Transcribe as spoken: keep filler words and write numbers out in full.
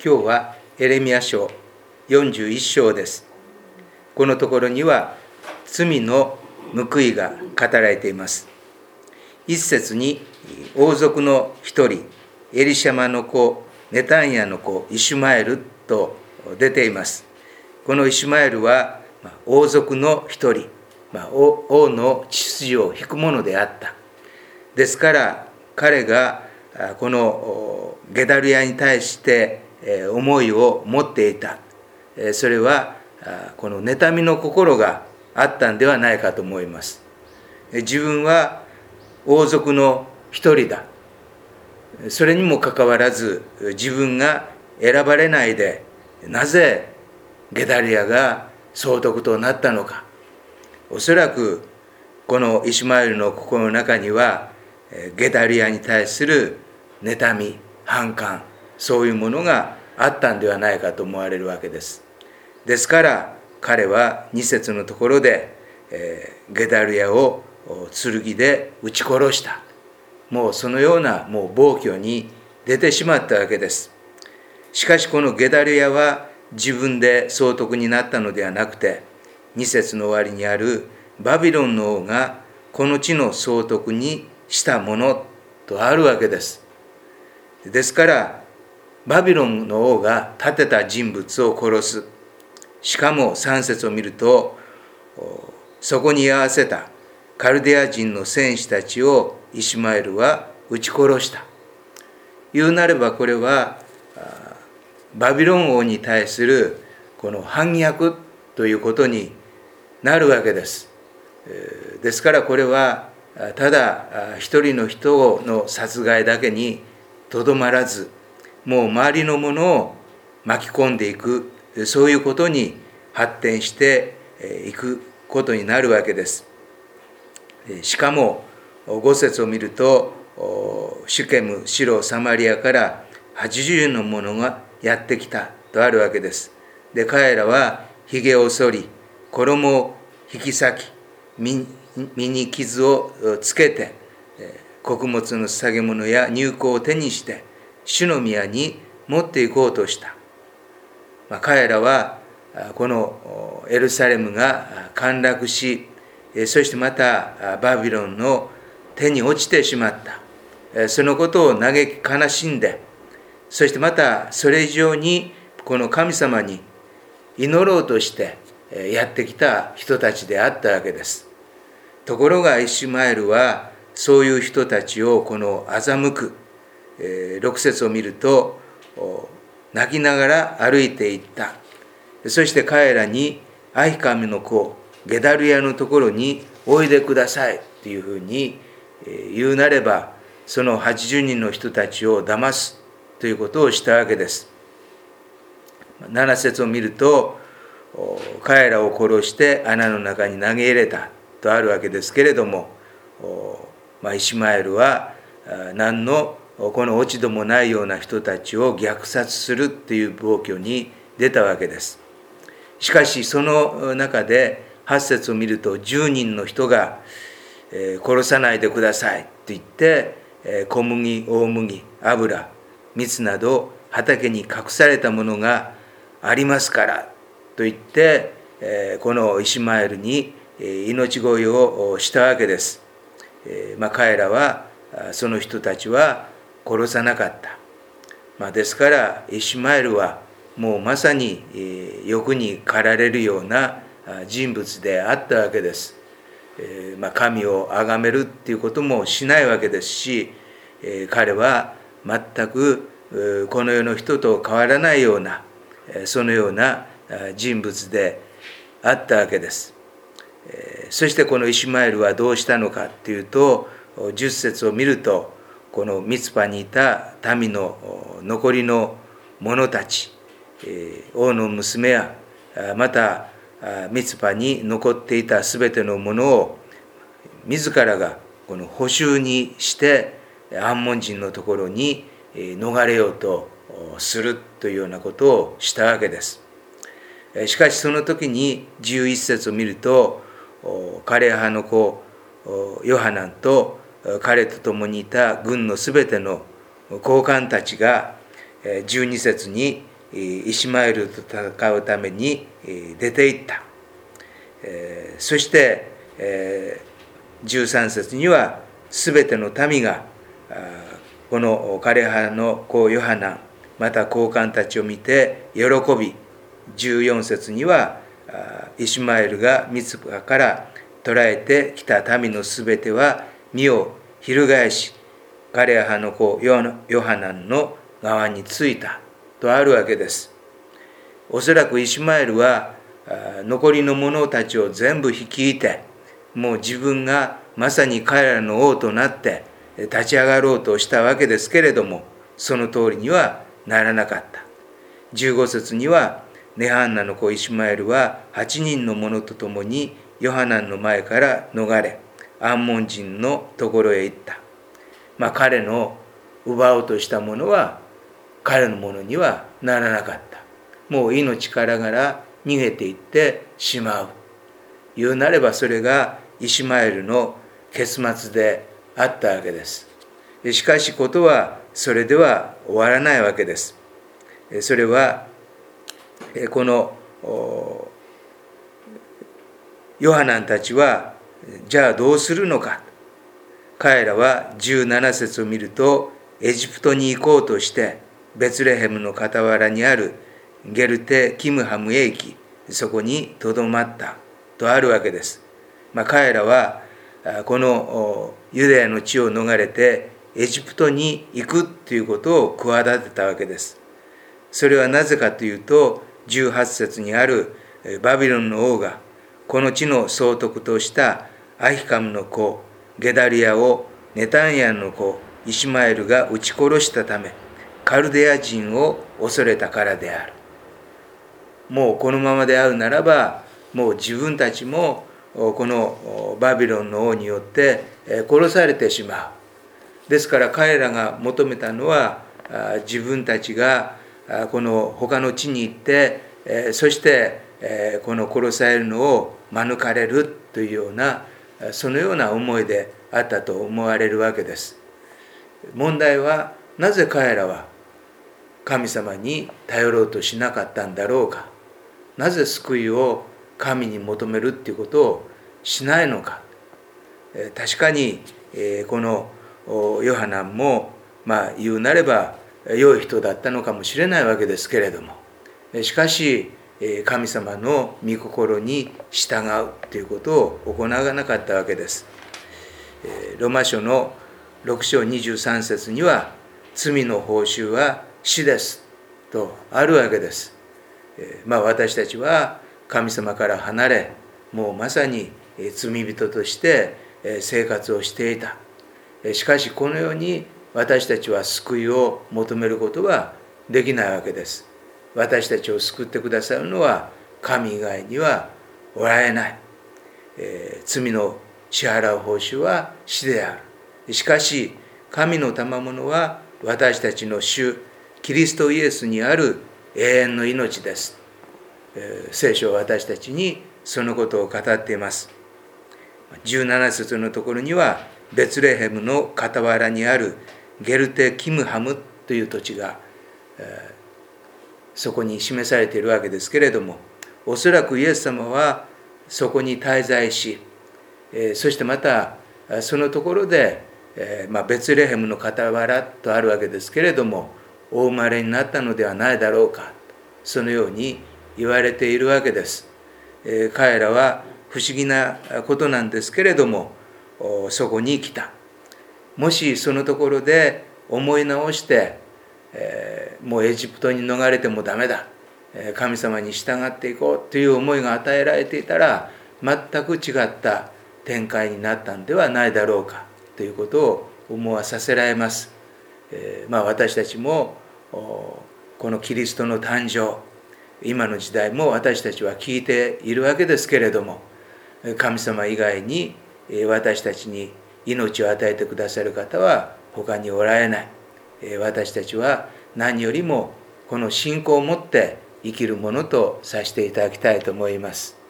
今日はエレミヤ書よんじゅういっ章です。このところには罪の報いが語られています。一節に王族の一人エリシャマの子ネタンヤの子イシュマエルと出ています。このイシュマエルは王族の一人、王の血筋を引くものであった。ですから彼がこのゲダルヤに対して思いを持っていた。それはこの妬みの心があったんではないかと思います。自分は王族の一人だ。それにもかかわらず自分が選ばれないで、なぜゲダルヤが総督となったのか。おそらくこのイシュマエルの心の中にはゲダルヤに対する妬み、反感、そういうものがあったんではないかと思われるわけです。ですから彼はに節のところで、えー、ゲダルヤを剣で撃ち殺した。もうそのようなもう暴挙に出てしまったわけです。しかしこのゲダルヤは自分で総督になったのではなくて、に節の終わりにあるバビロンの王がこの地の総督にしたものとあるわけです。ですからバビロンの王が立てた人物を殺す。しかもさん節を見ると、そこに居合わせたカルデア人の戦士たちをイシュマエルは撃ち殺した。言うなればこれはバビロン王に対するこの反逆ということになるわけです。ですからこれはただ一人の人の殺害だけにとどまらず、もう周りのものを巻き込んでいく、そういうことに発展していくことになるわけです。しかもご節を見ると、シュケム、シロ、サマリアからはちじゅうの者がやってきたとあるわけです。で、彼らはひげを剃り、衣を引き裂き、身に傷をつけて、穀物の捧げ物や乳香を手にして主の宮に持っていこうとした。まあ、彼らはこのエルサレムが陥落し、そしてまたバビロンの手に落ちてしまった。そのことを嘆き悲しんで、そしてまたそれ以上にこの神様に祈ろうとしてやってきた人たちであったわけです。ところがイシュマエルはそういう人たちをこの欺く、ろく節を見ると、泣きながら歩いていった。そして彼らにアヒカミの子ゲダルヤのところにおいでくださいというふうに言うなれば、そのはちじゅうにんの人たちを騙すということをしたわけです。なな節を見ると、彼らを殺して穴の中に投げ入れたとあるわけですけれども、まあ、イシュマエルは何のこの落ち度もないような人たちを虐殺するという暴挙に出たわけです。しかしその中ではち節を見ると、じゅうにんの人が殺さないでくださいと言って、小麦、大麦、油、蜜など畑に隠されたものがありますからと言って、このイシュマエルに命乞いをしたわけです。まあ、彼らはその人たちは殺さなかった。まあ、ですからイシュマエルはもうまさに欲に駆られるような人物であったわけです。まあ、神を崇めるっていうこともしないわけですし、彼は全くこの世の人と変わらないようなそのような人物であったわけです。そしてこのイシュマエルはどうしたのかっていうと、じゅっ節を見ると、このミツパにいた民の残りの者たち、王の娘やまたミツパに残っていたすべてのものを自らがこの捕囚にしてアンモン人のところに逃れようとするというようなことをしたわけです。しかしその時にじゅういち節を見ると、カレハの子ヨハナンと彼と共にいた軍のすべての高官たちがじゅうに節にイシマエルと戦うために出て行った。そしてじゅうさん節にはすべての民がこのカレハの子ヨハナンまた高官たちを見て喜び、じゅうよん節にはイシマエルがミツパから捕らえてきた民のすべては身を翻しカレハの子ヨハナンの側についたとあるわけです。おそらくイシマエルは残りの者たちを全部率いて、もう自分がまさに彼らの王となって立ち上がろうとしたわけですけれども、その通りにはならなかった。じゅうご節にはネハンナの子イシマエルははちにんの者と共にヨハナンの前から逃れ、アンモン人のところへ行った。まあ彼の奪おうとしたものは彼のものにはならなかった。もう命からがら逃げていってしまう。言うなればそれがイシマエルの結末であったわけです。しかしことはそれでは終わらないわけです。それはこのヨハナンたちはじゃあどうするのか。彼らはじゅうなな節を見ると、エジプトに行こうとしてベツレヘムの傍らにあるゲルテ・キムハムへ行き、そこにとどまったとあるわけです。まあ、彼らはこのユダヤの地を逃れてエジプトに行くということを企てたわけです。それはなぜかというと、じゅうはち節にあるバビロンの王がこの地の総督としたアヒカムの子ゲダリアをネタンヤの子イシマエルが撃ち殺したため、カルデア人を恐れたからである。もうこのままで会うならば、もう自分たちもこのバビロンの王によって殺されてしまう。ですから彼らが求めたのは、自分たちがこの他の地に行って、そしてこの殺されるのを免れるというような、そのような思いであったと思われるわけです。問題は、なぜ彼らは神様に頼ろうとしなかったんだろうか。なぜ救いを神に求めるっていうことをしないのか。確かにこのヨハナンもまあ言うなれば良い人だったのかもしれないわけですけれども、しかし神様の御心に従うということを行わなかったわけです。ローマ書のろく章にじゅうさん節には、罪の報酬は死ですとあるわけです。まあ私たちは神様から離れ、もうまさに罪人として生活をしていた。しかしこのように私たちは救いを求めることはできないわけです。私たちを救ってくださるのは神以外にはおられない。えー、罪の支払う報酬は死である。しかし神の賜物は私たちの主キリストイエスにある永遠の命です。えー、聖書は私たちにそのことを語っています。じゅうなな節のところには、ベツレヘムの傍らにあるゲルテ・キムハムという土地が、えー、そこに示されているわけですけれども、おそらくイエス様はそこに滞在し、えー、そしてまたそのところで、えーまあ、ベツレヘムの傍らとあるわけですけれども、お生まれになったのではないだろうか、そのように言われているわけです。えー、彼らは不思議なことなんですけれども、そこに来た。もしそのところで思い直して、えー、もうエジプトに逃れてもダメだ、神様に従っていこうという思いが与えられていたら、全く違った展開になったんではないだろうかということを思わさせられます。えーまあ、私たちもこのキリストの誕生、今の時代も私たちは聞いているわけですけれども、神様以外に私たちに命を与えてくださる方は他におられない。私たちは何よりもこの信仰を持って生きるものとさせていただきたいと思います。